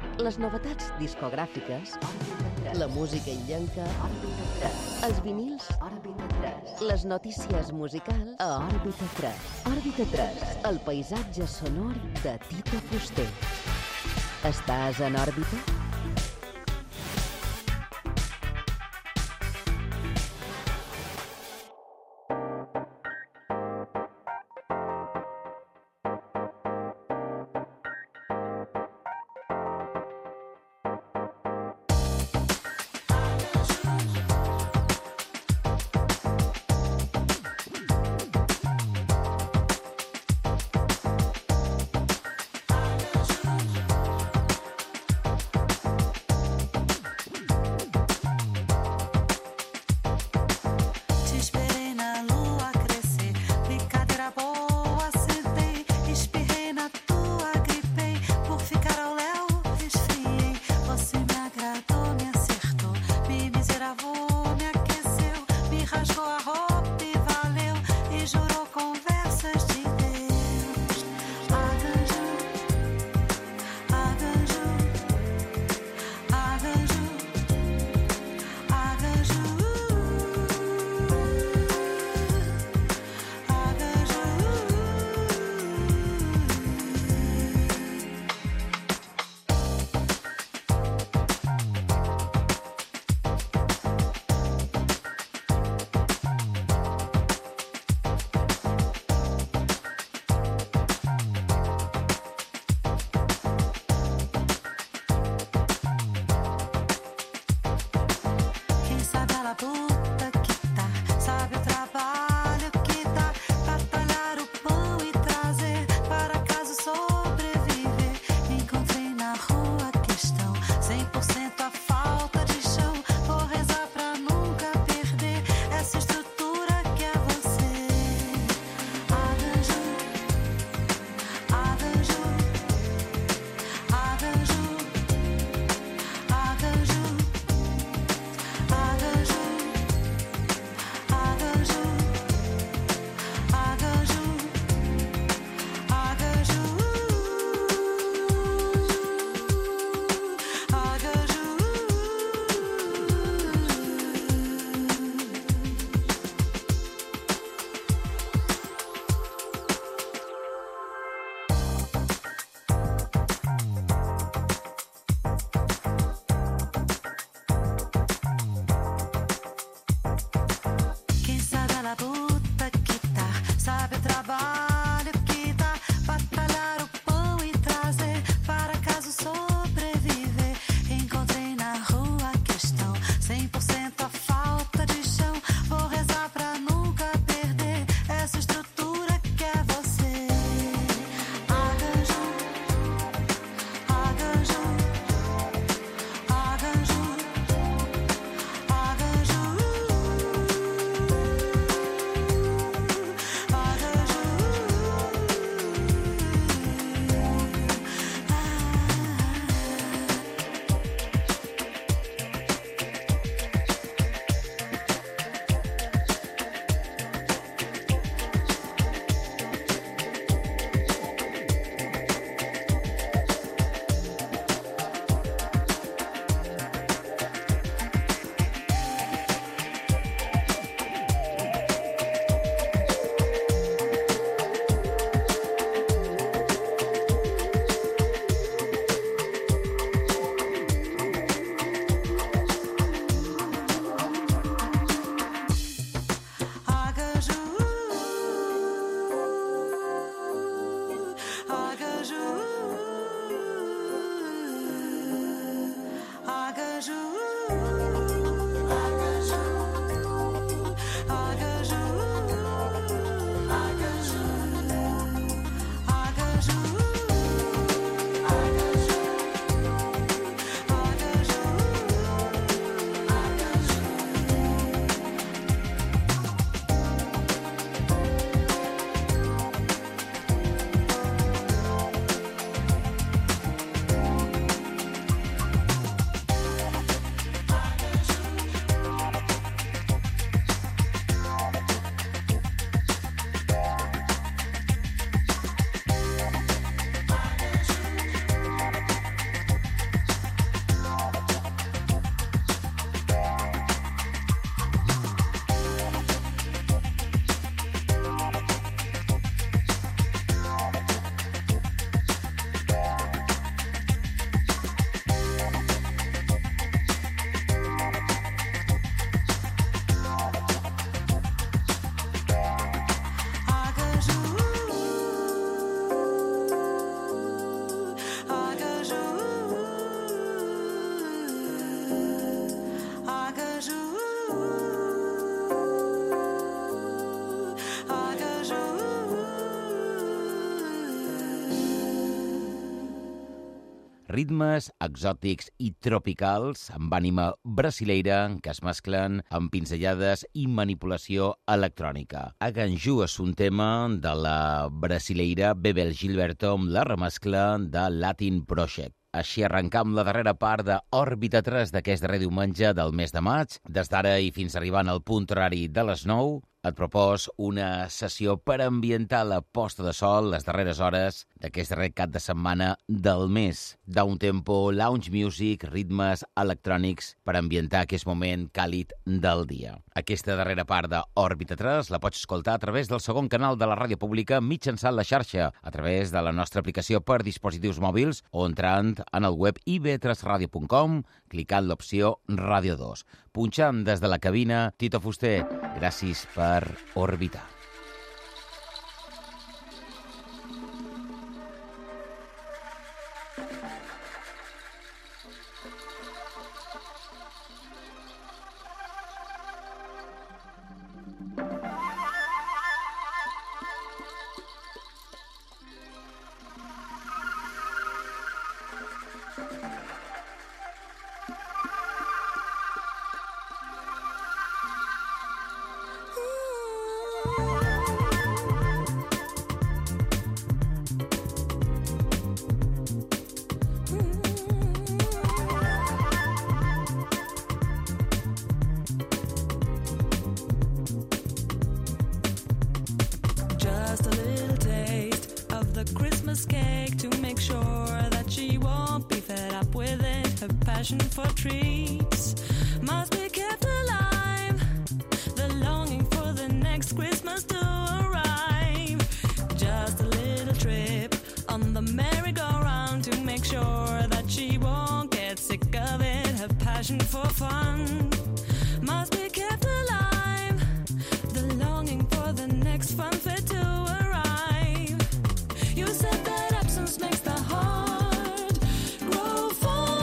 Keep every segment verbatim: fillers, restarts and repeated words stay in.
Les novetats discogràfiques, la música illenca, els vinils, les notícies musicals a Òrbita tres. Òrbita tres, el paisatge sonor de Tito Fuster. Estàs en òrbita? ritmes exòtics i tropicals amb ànima brasileira que es mesclen amb pinzellades i manipulació electrònica. Aganju és un tema de la brasileira Bebel Gilberto amb la remescla de Latin Project. Així arrencam la darrera part de Òrbita tres d'aquest darrer diumenge del mes de maig. Des d'ara i fins arribant al punt horari de les nou, et propos una sessió per ambientar la posta de sol les darreres hores d'aquest darrer cap de setmana del mes. Down tempo, lounge music, ritmes electrònics per ambientar aquest moment càlid del dia. Aquesta darrera part de Òrbita tres la pots escoltar a través del segon canal de la ràdio pública mitjançant la xarxa, a través de la nostra aplicació per dispositius mòbils o entrant en el web i be tres ràdio punt com, clicant l'opció Ràdio dos. Punxant des de la cabina, Tito Fuster, gràcies per orbitar. For treats must be kept alive. The longing for the next Christmas to arrive. Just a little trip on the merry-go-round to make sure that she won't get sick of it. Her passion for fun must be kept alive. The longing for the next fun fair to arrive. You said that absence makes the heart grow fond.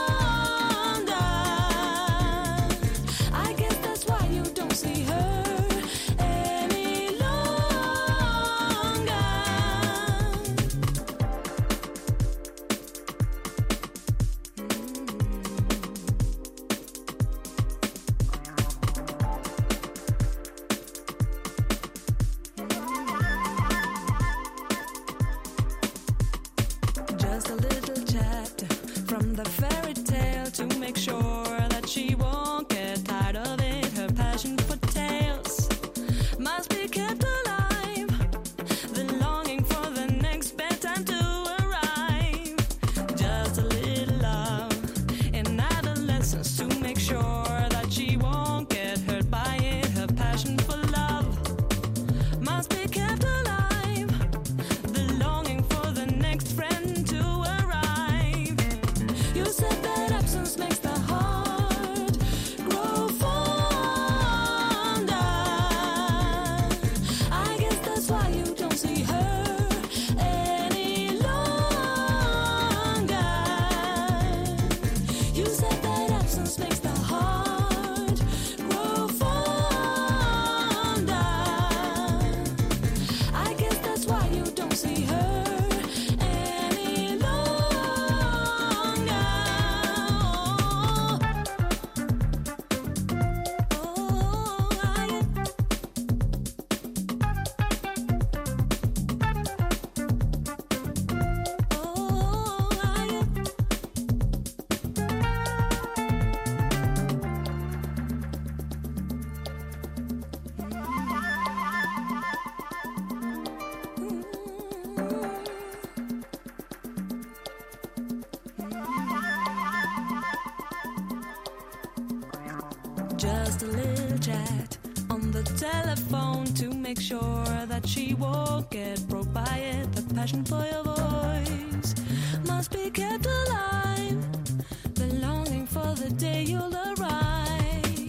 Just a little chat on the telephone to make sure that she won't get broke by it. The passion for your voice must be kept alive. The longing for the day you'll arrive.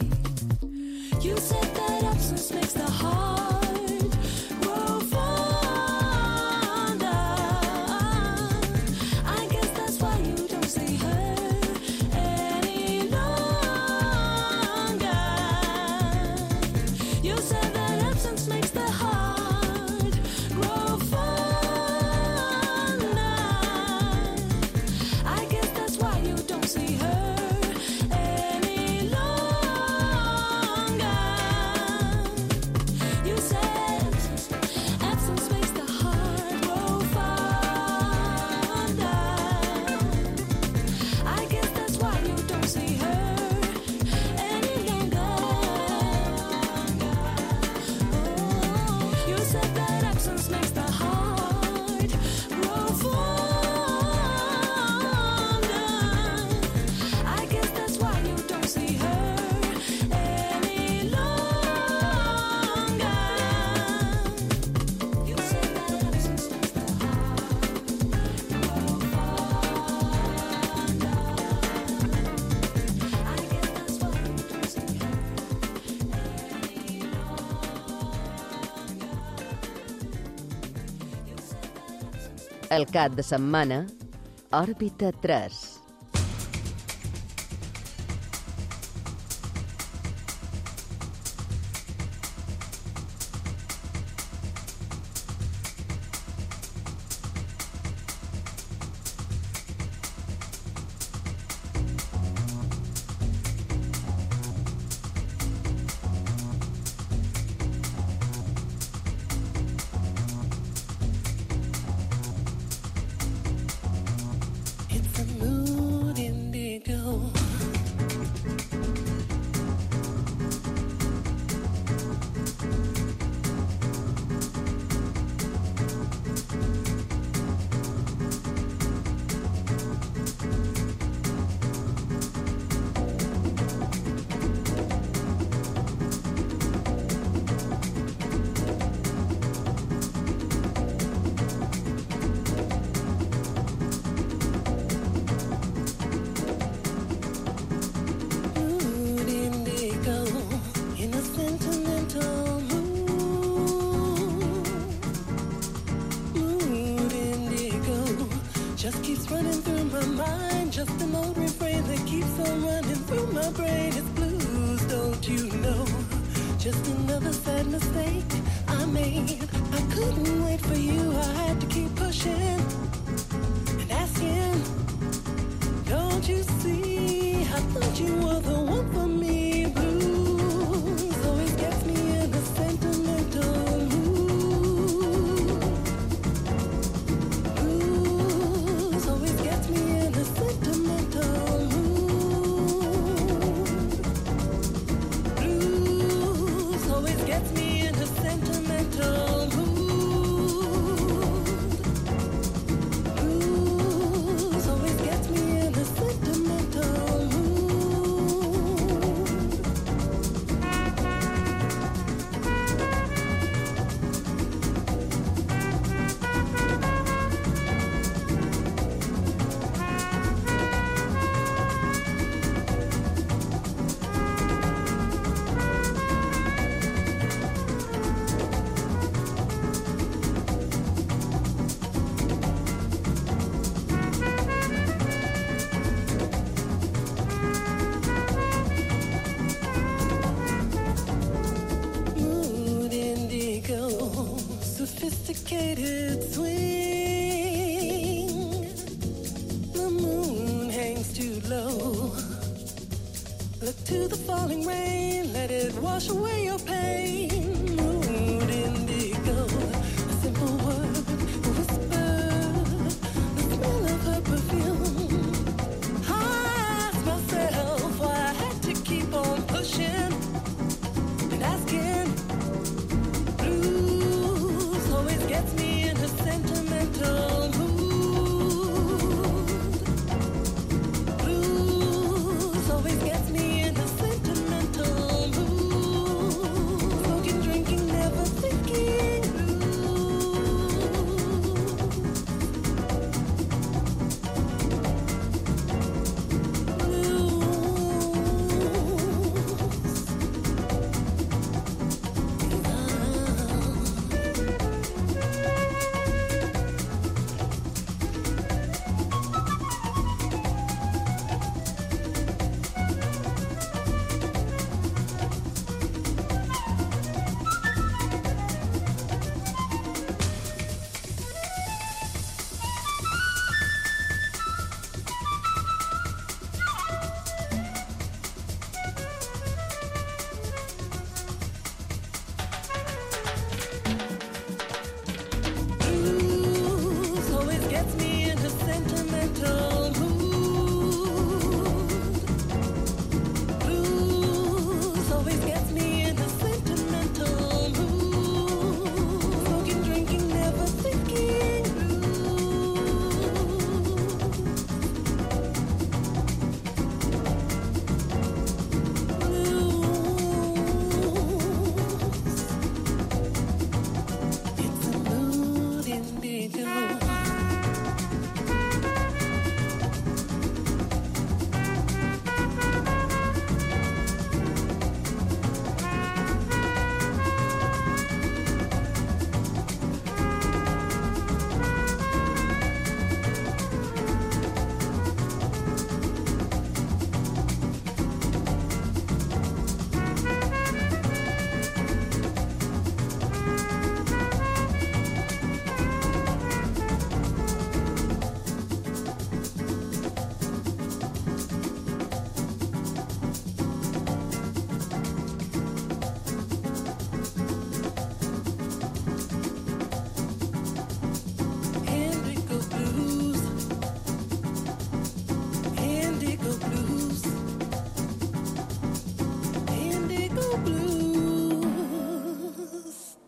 You said that absence makes the heart grow fonder. I guess that's why you don't see her any longer. You said that absence makes the heart grow fonder. I guess El cap de setmana, Òrbita tres. Sophisticated swing. The moon hangs too low. Look to the falling rain, let it wash away your pain. Mood indigo, a simple word, a whisper, the smell of her perfume. I asked myself why I had to keep on pushing and asking. Gets me in a sentimental mood. Blues always gets me in a sentimental mood. Smoking, drinking, never thinking blues.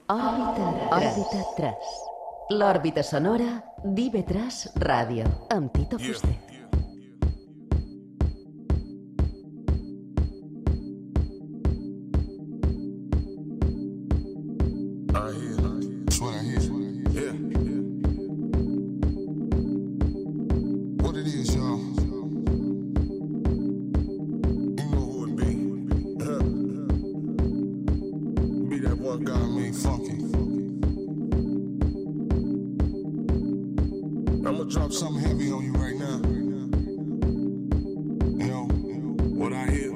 Òrbita, Òrbita tres. L'òrbita sonora d'I V tres Ràdio, amb Tito Fuster. I hear, that's what I hear. Yeah. What it is, y'all. You know who it be. Uh, be that one guy made funky. I'ma drop something heavy on you right now. You know, what I hear.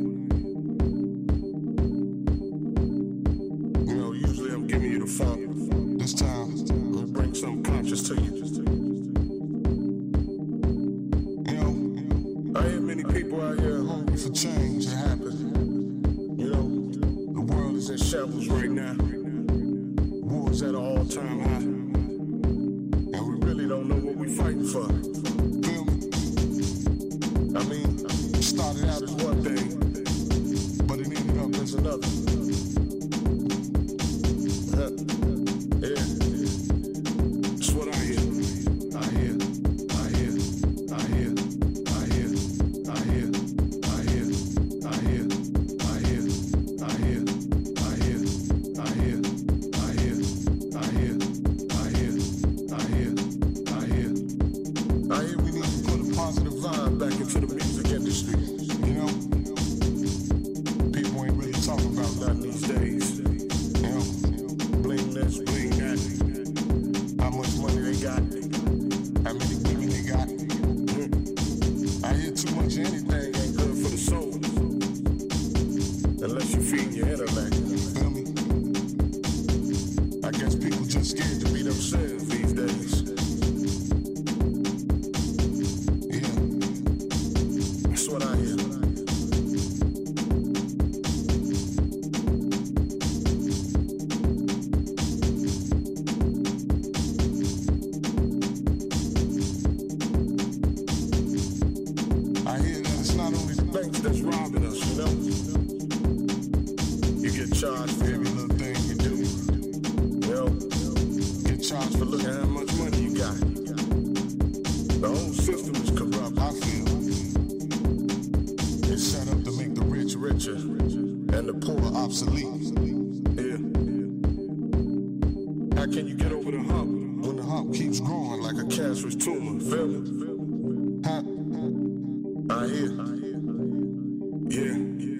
You know, usually I'm giving you the funk. This time, I'm gonna bring something conscious to you. You know, I hear many people out here hungry for change to happen. You know, the world is in shambles right now. War's at an all-time high. And we really don't know what we're fighting for. Feel me? I mean, it started out as one thing, but it ended up as another. Huh. Yeah. That's what I hear. I hear. I hear. I hear. I hear. I hear. I hear. I hear. I hear. I hear. I hear. I hear. I hear. I hear. I hear. I hear. I hear. I hear we need to put a positive vibe back into the music industry. You know? People ain't really talking about nothing these days. You know? Bling this, bling that. How much money they got. How many women they got. Mm. I hear too much of anything ain't good for the soul. Unless you feed your intellect. Feel me? I guess people just scared to be themselves these days. Yeah. That's what I hear. I hear that it's not only the banks that's robbing us, you know? You get charged for every little thing you do. You know? Get charged for looking at how much money you got. The whole system is corrupt, I feel. It's set up to make the rich richer and the poor obsolete. Yeah. How can you get over the hump when the hump keeps growing like a cancerous tumor? Feel me? Huh? I hear. Yeah.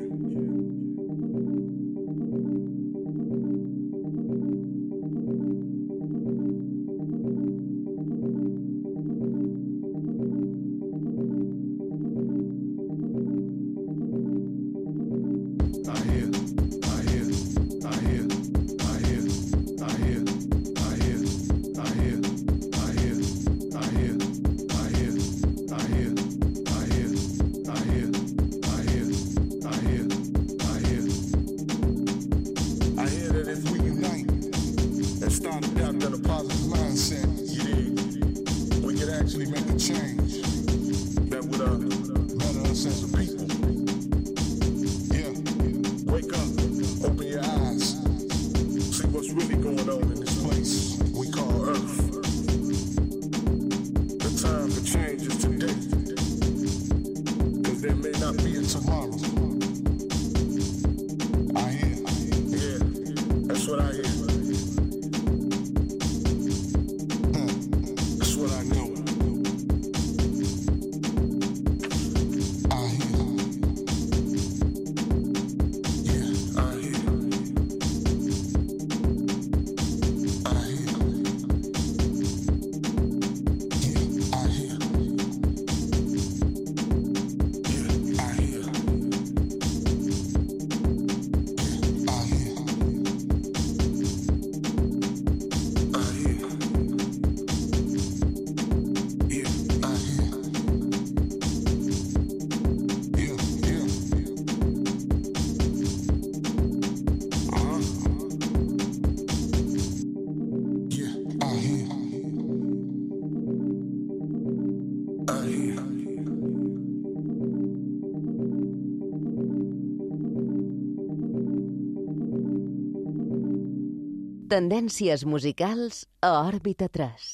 I hear. I hear. I hear. I hear. I hear. I hear. I hear. I hear. I hear. I hear. I hear. I hear. I hear. I hear. I hear. I hear. I hear that if we unite and start adopting a positive mindset, you dig, we could actually make a change that would uh, better us as a people. Yeah. Wake up, open your eyes, see what's really going on in this place we call Earth. The time for change is today. Cause there may not be a tomorrow. I hear. Yeah, that's what I hear. Huh. That's what I know. I hear. Yeah, I hear. I hear. Yeah, I hear. Yeah, I hear. Tendències musicals a Òrbita tres.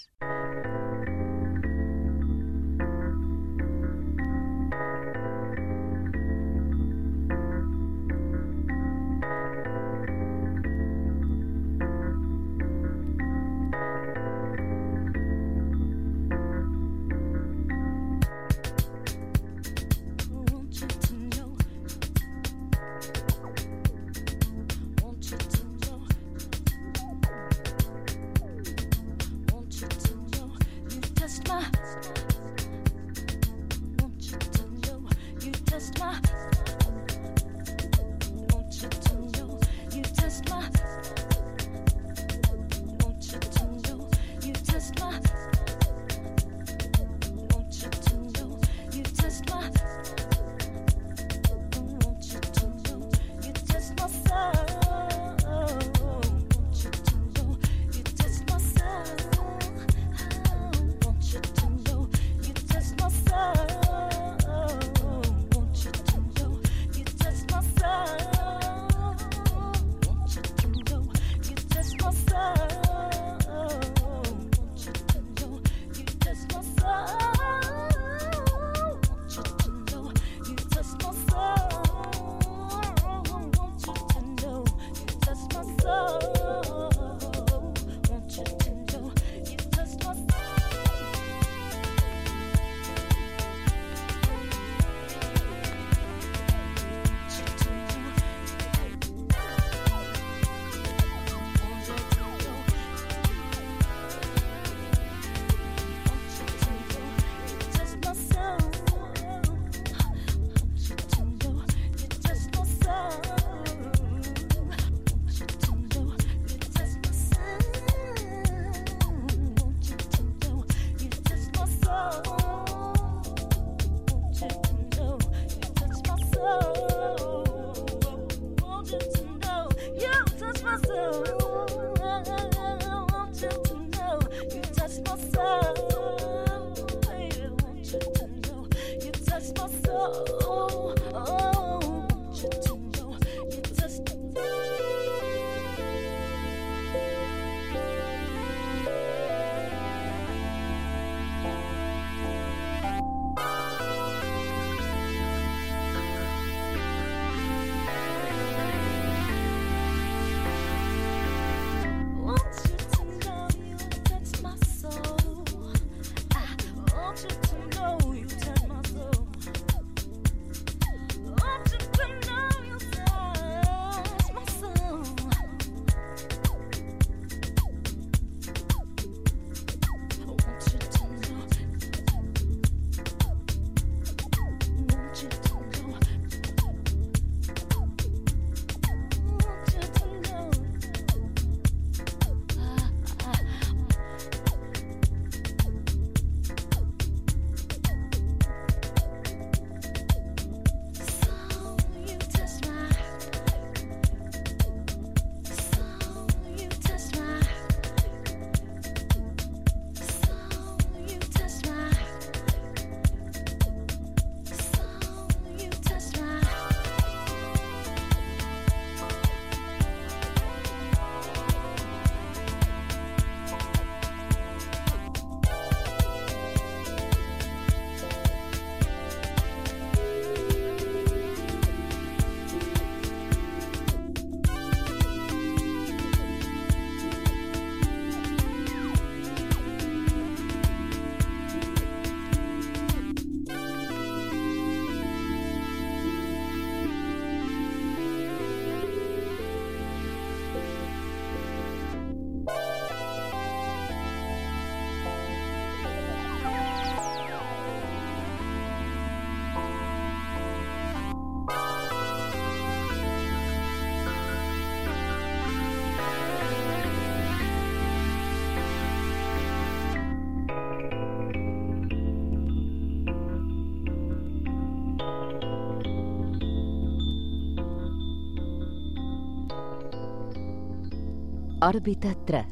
Òrbita tres.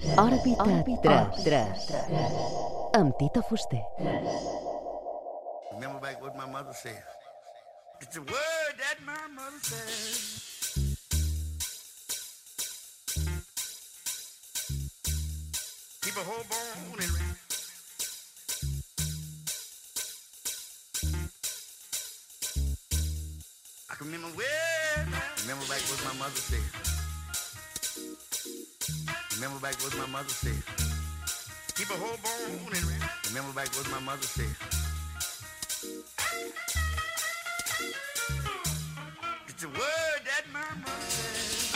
Òrbita tres. Amb Tito Fuster. Remember back what my mother said. It's a word that my mother said. Keep a whole bone and rap. I can remember where. Remember back what my mother said. Remember back what my mother said. Keep a whole bone and rap. Remember back what my mother said. It's a word that my mother said.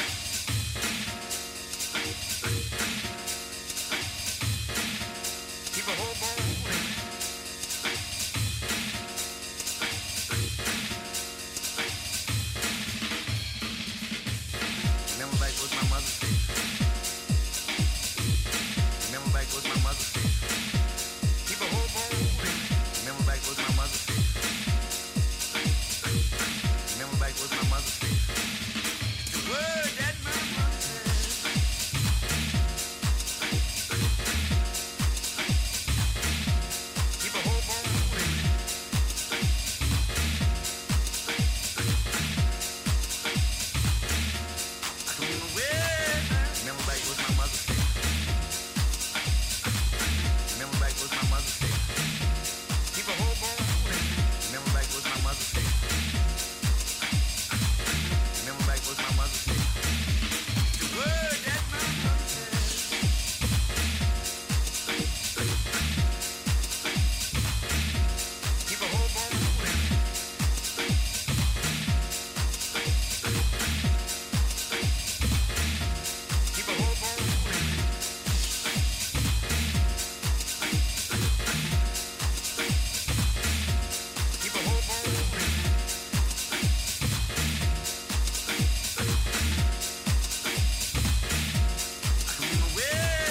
Keep a whole bone and rap. Remember back what my mother said. Remember back what my mother said. Keep a whole bone and rap. Remember back what my mother said. Remember back what my mother said. It's the word that my mother said. Keep a whole bone and rap. I can remember where. Remember back what my mother said. Remember back what my mother said. Keep a whole bone and rap. Remember back what my mother said. Remember back what my mother said. The word that my mother said. Keep a whole bone and rap. Keep a whole bone and rap. Keep a whole bone and rap. I can remember where.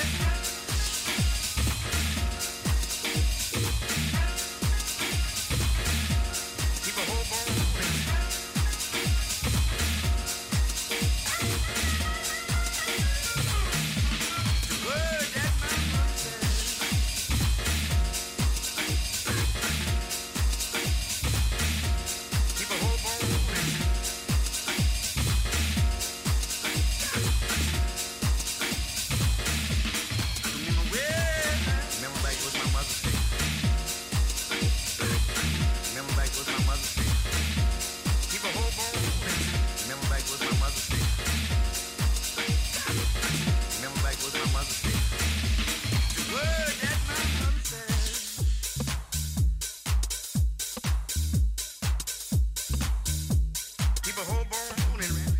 Keep a whole bone and rap. The word that my mother said. Keep a whole bone and rap. I can remember where. Remember back what my mother said. Remember back what my mother said. Keep a whole bone and rap. Remember back what my mother said. Remember back what my mother said. The word that my mother said. Keep a whole bone and rap.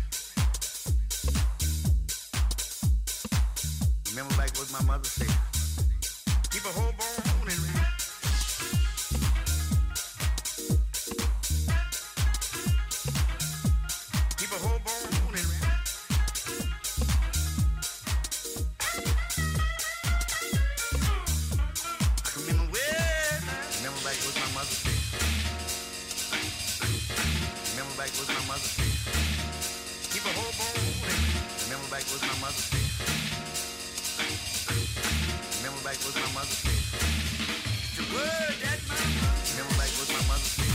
Remember back what my mother said. Keep a whole bone and rap. Keep a whole bone and rap. I can remember where. Remember back what my mother said. Remember back what my mother said. Keep a whole bone and rap. Remember back what my mother said. Remember back what my mother said. It's the word that my mother said. Remember back what my mother said.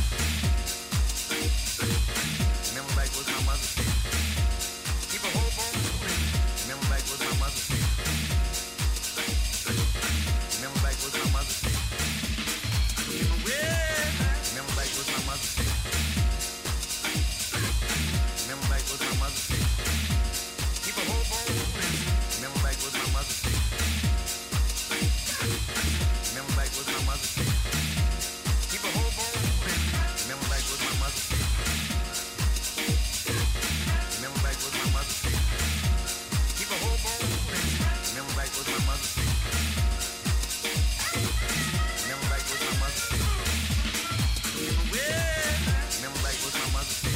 Remember back what my mother said. Keep a whole bone and rap. Remember back what my mother said. Remember back what my mother said. I can remember where. Remember back what my mother said. Remember back what my mother said. Keep a whole bone and rap. Remember back what my mother said. Remember back what my mother said. Keep a whole bone and rap. Remember back what my mother said. Remember back what my mother said. Keep a whole bone and rap. Remember back what my mother said. Remember back what my mother said. Remember where. Remember back what my mother said.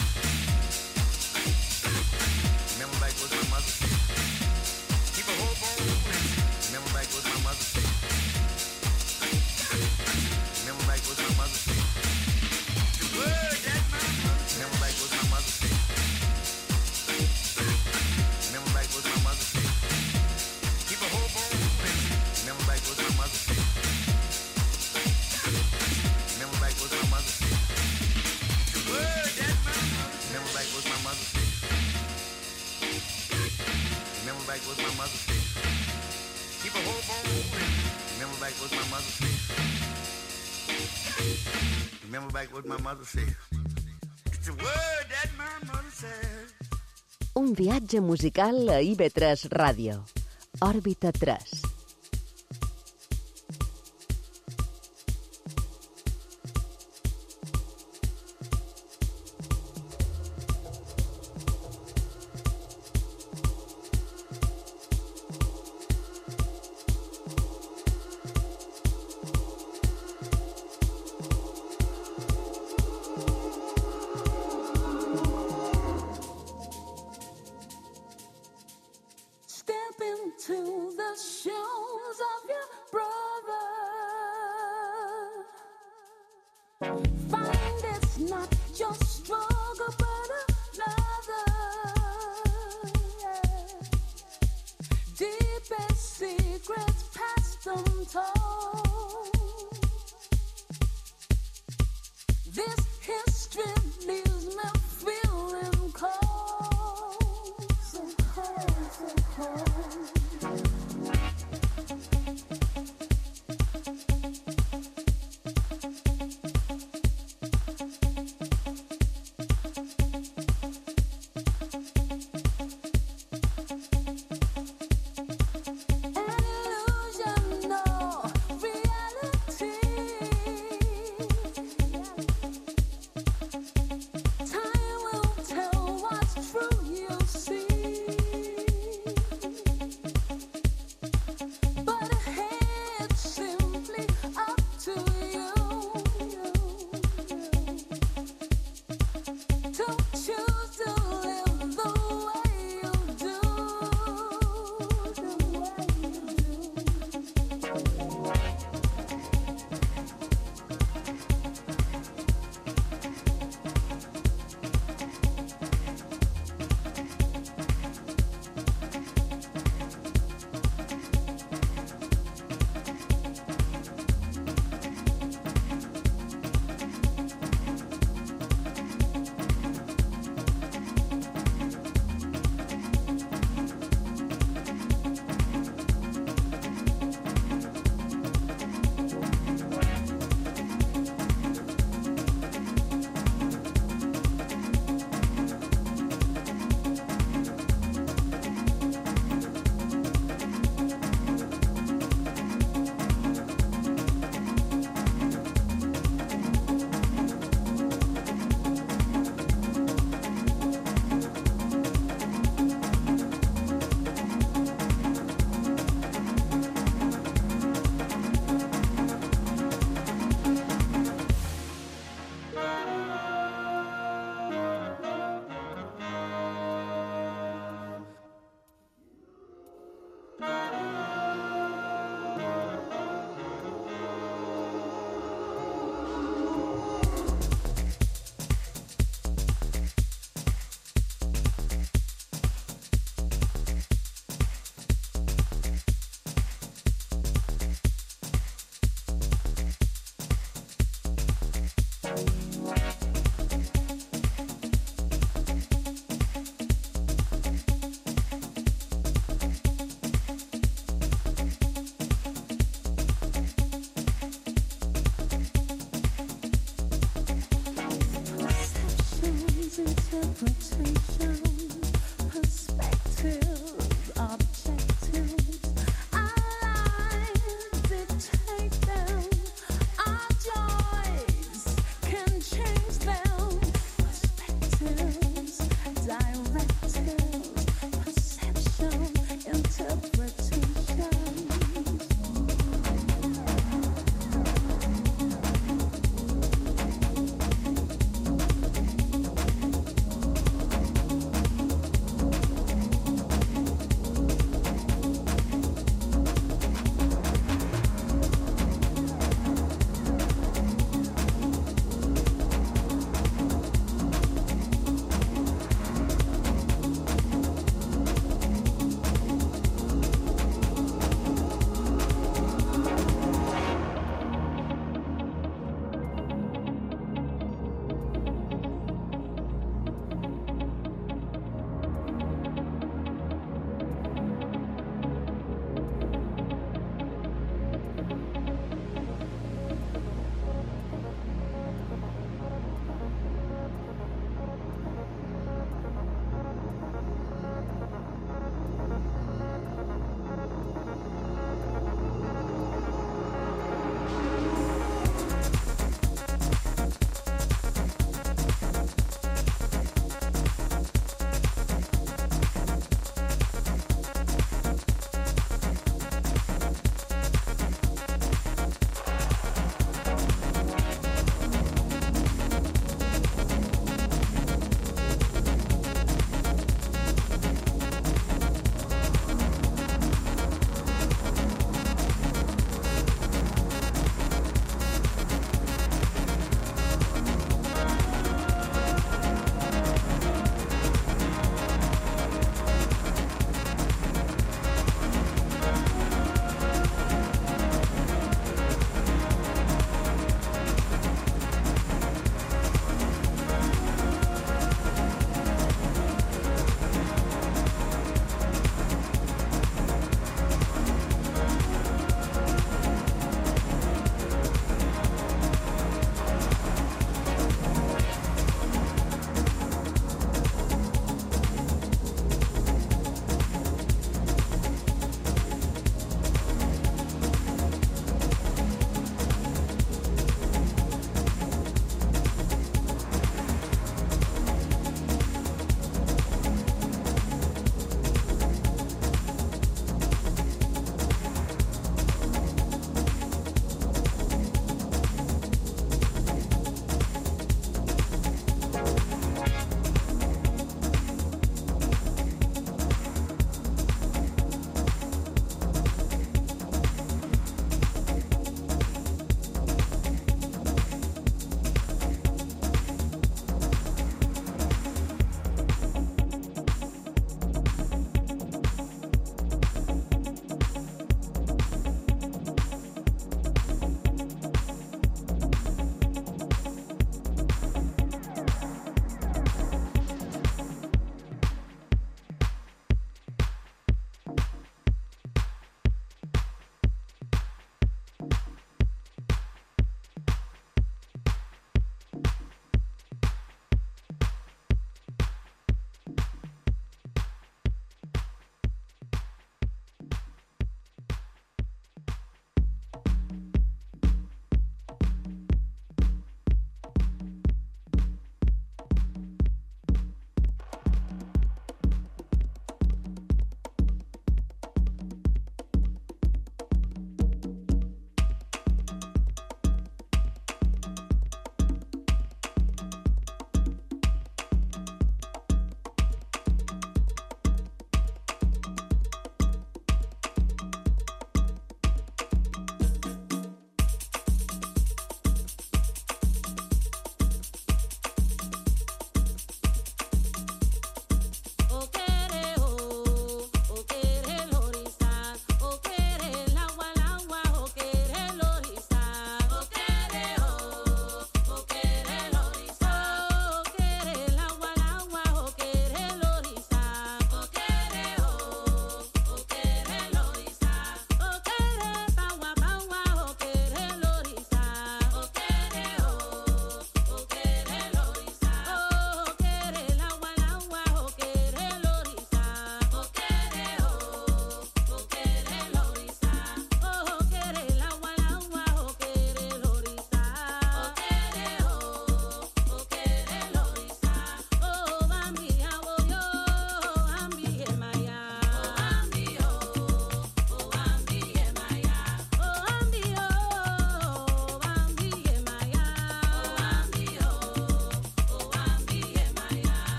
Remember back what my mother said. Keep a whole bone and rap. Remember back what my mother said. Remember back what my mother said. The word that my mother said. Remember back what my mother said. Remember back what my mother said. Keep a whole bone and rap. Remember back what my mother said. Remember back what my mother said. The word that my mother said. Remember back what my mother said. Remember back what my mother said. Keep a whole bone and rap. back what my mother said. Remember back what my mother said. It's a word that my mother said. Un viatge musical a I V tres Ràdio. Òrbita tres. Step into the show.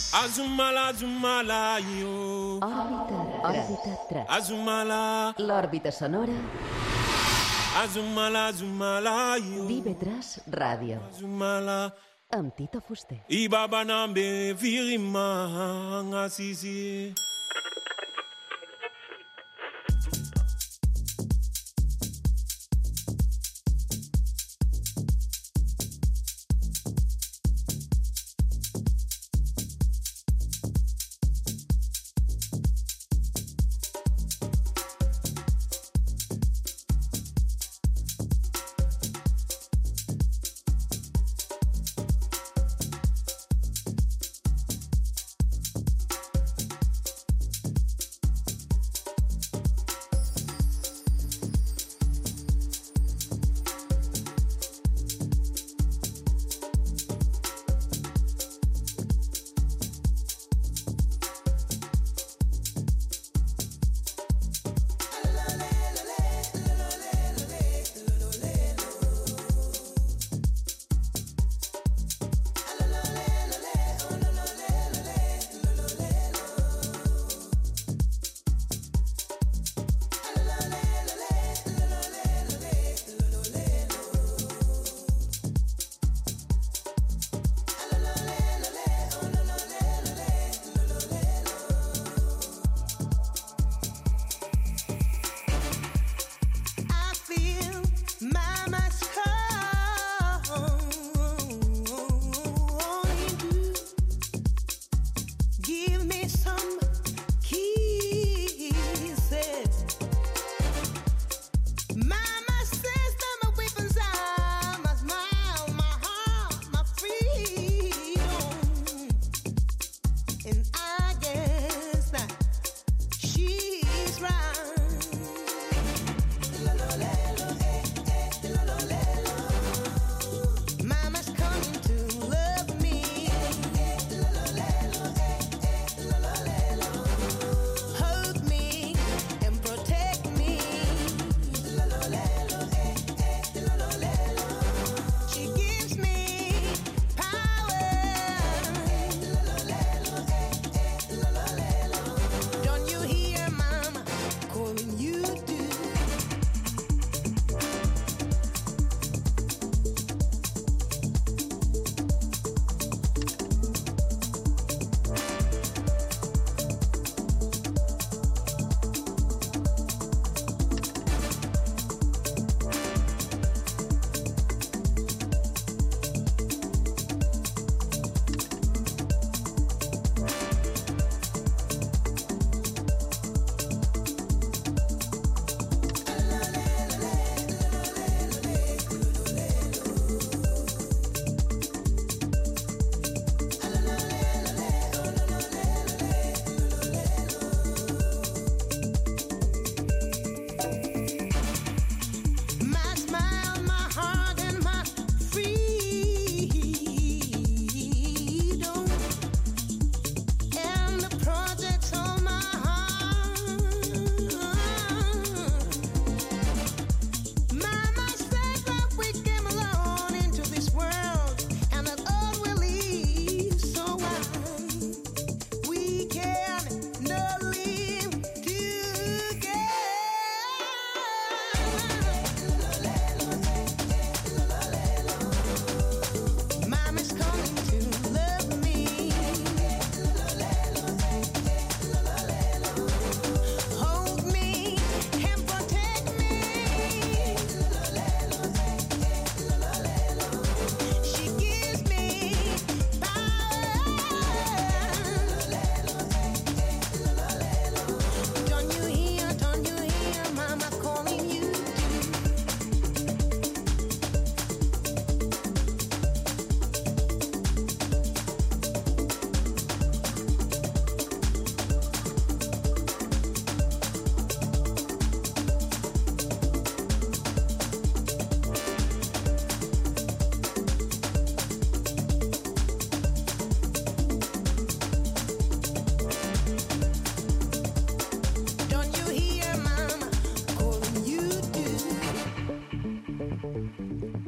Azumala, Azumala, yo. Òrbita, òrbita tres. Azumala, L'òrbita sonora Azumala, Azumala, yo. d'I V tres Ràdio. Azumala, Amb Tito Fuster. Ibaba nambe virima ngasisi.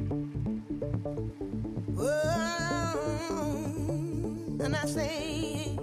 And I say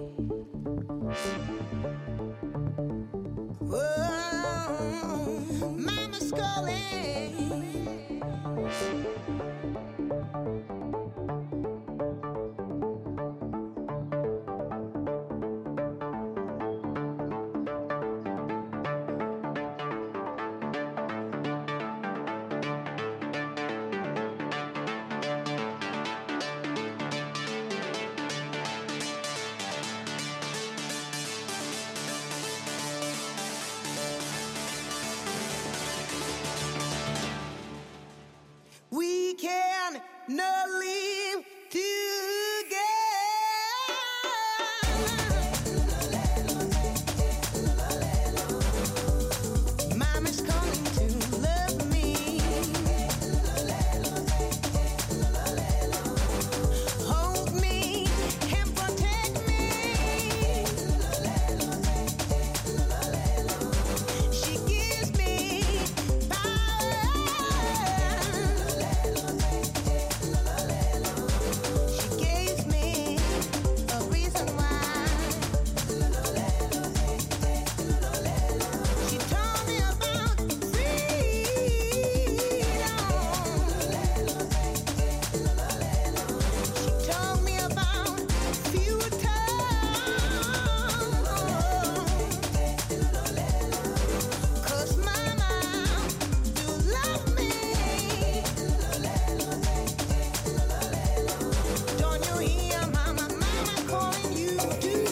We can not live together. Mama's calling to love me. Hold me and protect me. She gives me power. She gave me a reason why. She told me about freedom. She told me about future. 'Cause mama do love me. Don't you hear mama, mama calling you too?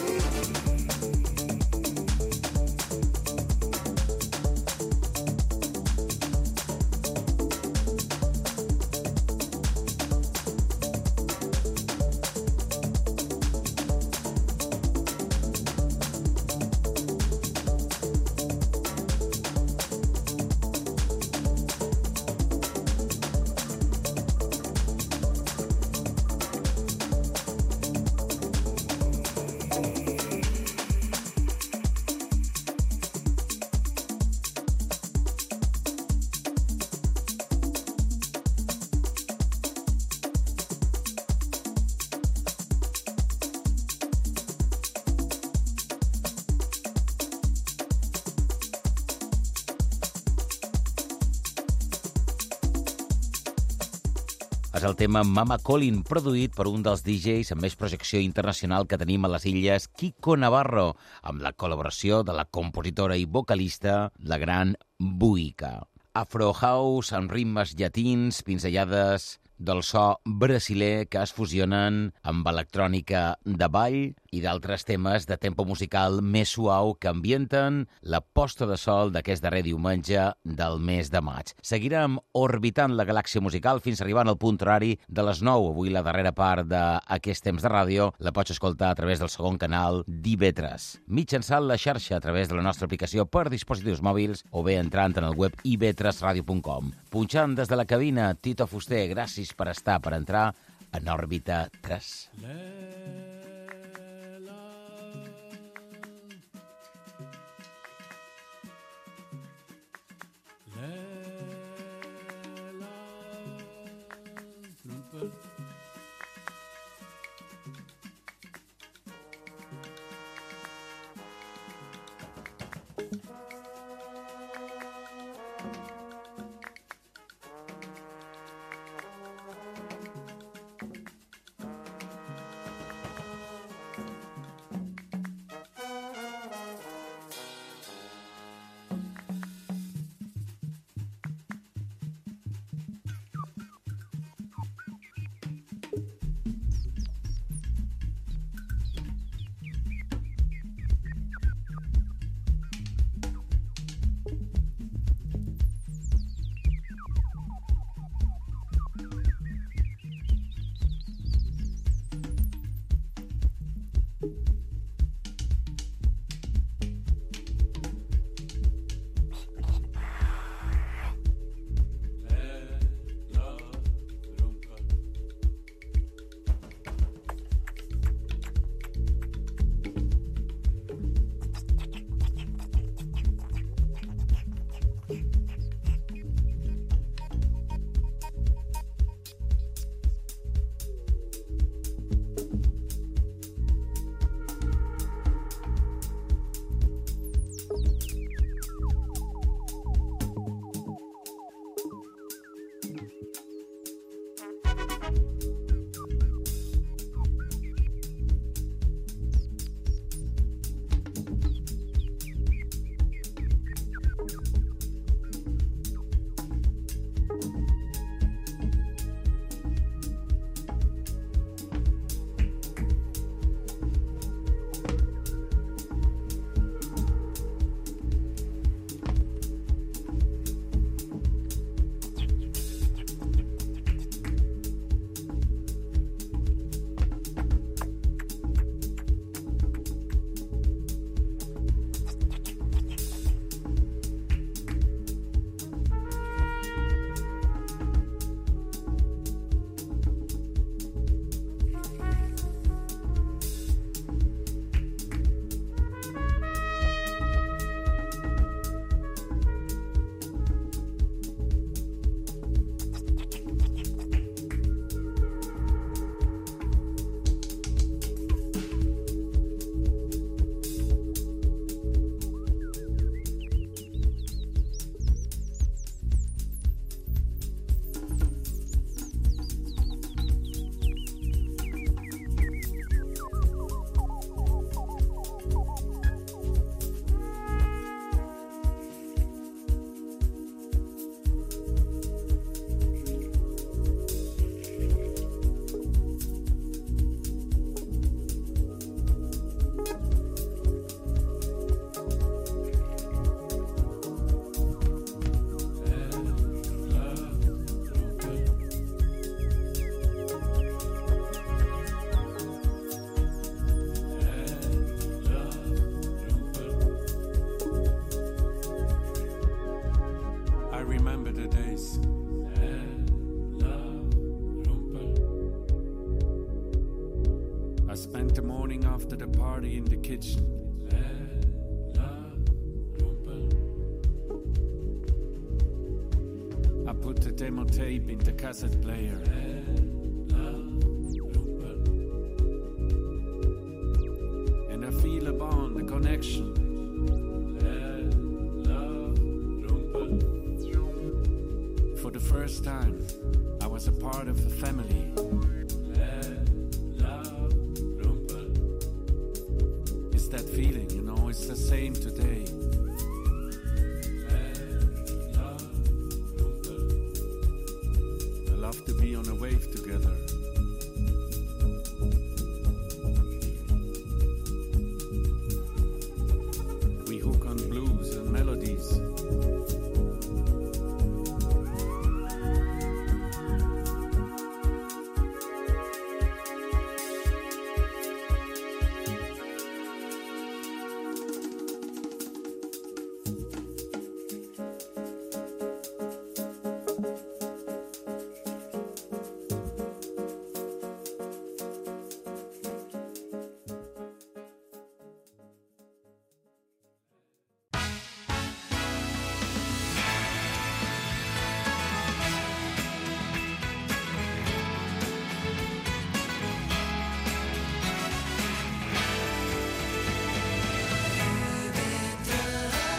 És el tema Mama Calling, produït per un dels D Js amb més projecció internacional que tenim a les illes, Kiko Navarro, amb la col·laboració de la compositora i vocalista, la gran Buica. Afro House amb ritmes llatins, pinzellades del so brasiler que es fusionen amb electrònica de ball i d'altres temes de tempo musical més suau que ambienten la posta de sol d'aquest darrer diumenge del mes de maig. Seguirem orbitant la galàxia musical fins arribant al punt horari de les nou. Avui la darrera part d'aquest temps de ràdio la pots escoltar a través del segon canal d'I V tres. Mitjançant la xarxa a través de la nostra aplicació per dispositius mòbils o bé entrant en el web i v tres radio punt com. Punxant des de la cabina, Tito Fuster, gràcies per estar, per entrar en òrbita tres. remember the days. I spent the morning after the party in the kitchen. I put the demo tape in the cassette player. And I feel a bond, a connection. For the first time, I was a part of a family. It's that feeling, you know, it's the same today. I love to be on a wave together. We hook on blues and melodies.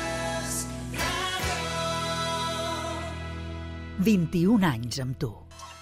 vint-i-un anys amb tu.